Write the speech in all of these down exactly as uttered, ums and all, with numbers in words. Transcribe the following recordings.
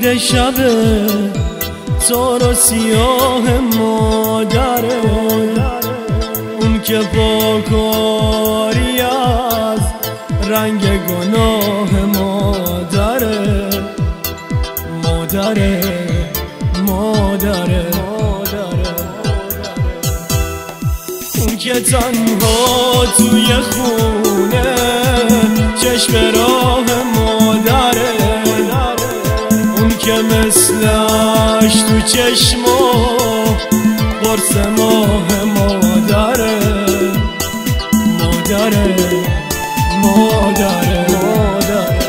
که شب تو رو سیاه مادره، اون که پاکاری از رنگ گناه مادره، مادره مادره مادره، اون که تنها توی خونه چشم راه مادره، اون که مثلش تو چشمو قرص ماه مادره، مادره مادره مادره.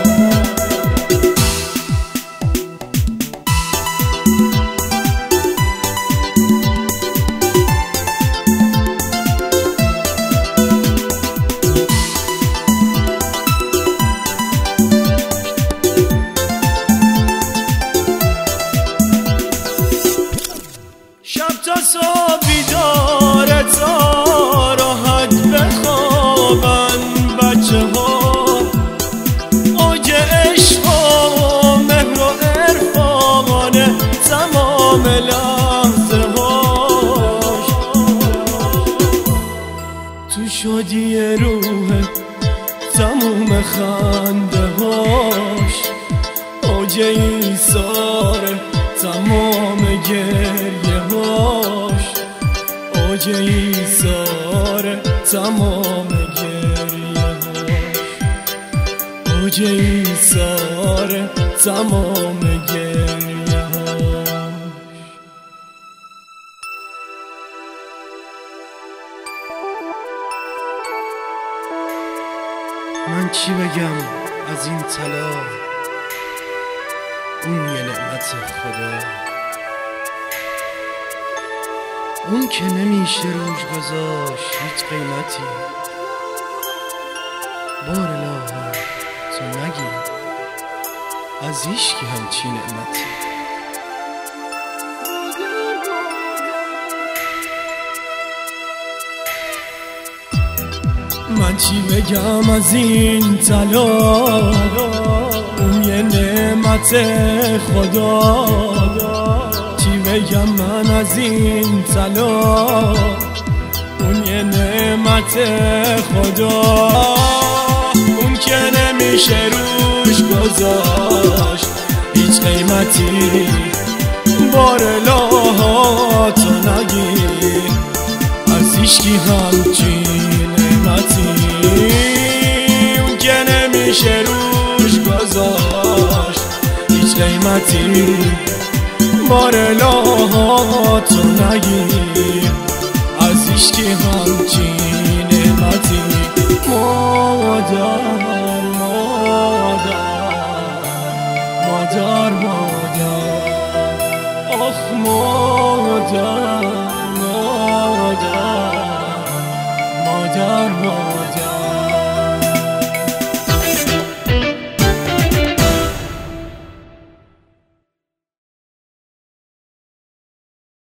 شب تا صبح بیداره تا راحت بخوابن بچه ها، اوج عشق و مهر و عرفانه تمام لحظه هاش، تو شادی روح تموم خنده هاش، اوج ایثار تمام گریه هاش، اوج ایثار تمام گریه هاش، اوج ایثار تمام گریه هاش. من چی بگم از این طلا، اون یه نعمت خدا، اون که نمیشه روش گذاشت هیچ قیمتی. بار الهی تو نگی از هیچکی همچی نعمتی. من چی بگم از این طلا، اون یه نعمت خدا، چی بگم من از این طلا، اون یه نعمت خدا، اون که نمیشه روش گذاشت هیچ قیمتی. بار الهی تو نگی از هیچکی همچی نعمتی، اون که نمیشه روش گذاشت هیچ قیمتی. بار الهی تو نگی از هیچکی همچی نعمتی. مادر مادر مادر مادر، آخ مادر مادر مادر مادر.